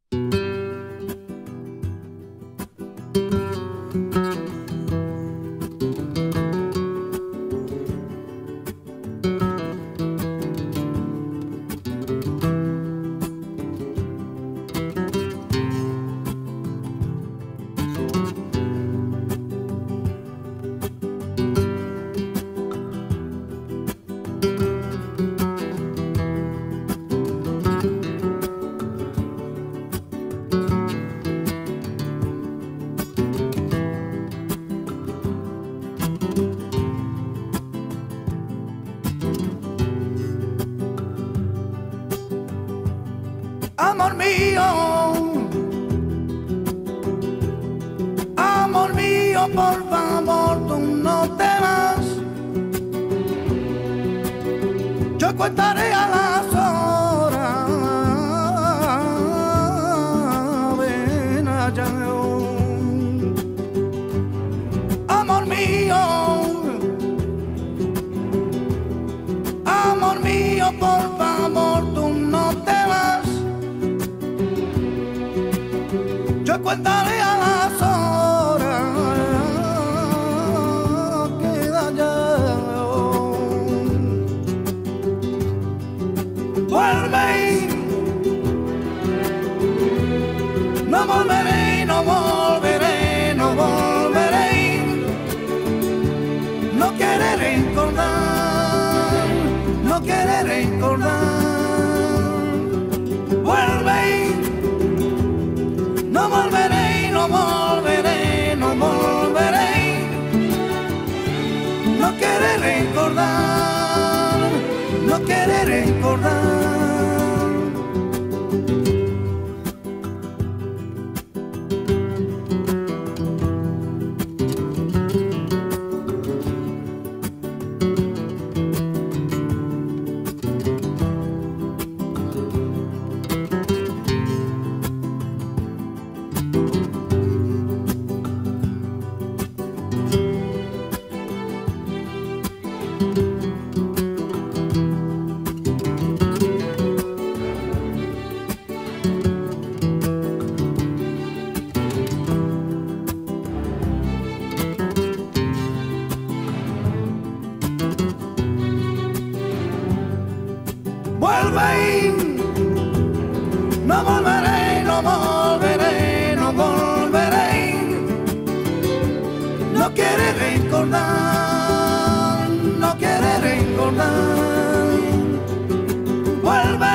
Amor mío, por favor, tú no te vas. Yo contaré a las horas, ven allá. Amor mío, por favor, tú no te vas. Yo contaré a las horas, queda ya. Vuelve, no volveré, no volveré, no volveré. No quiere recordar, no quiere recordar. Vuelve, no volveré, no volveré, no volveré. No quiere recordar, no quiere recordar. Vuelve, no volveré, no volveré, no volveré. No quiere recordar, no quiere recordar. Vuelve,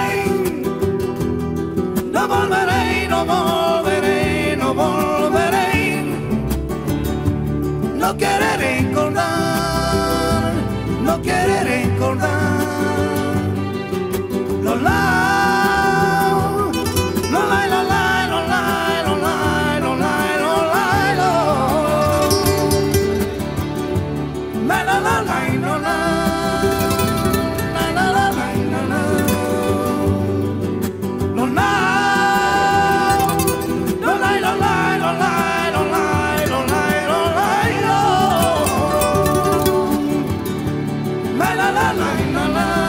no volveré, no volveré, no volveré. No quiere recordar, no quiere recordar. La la la la la la.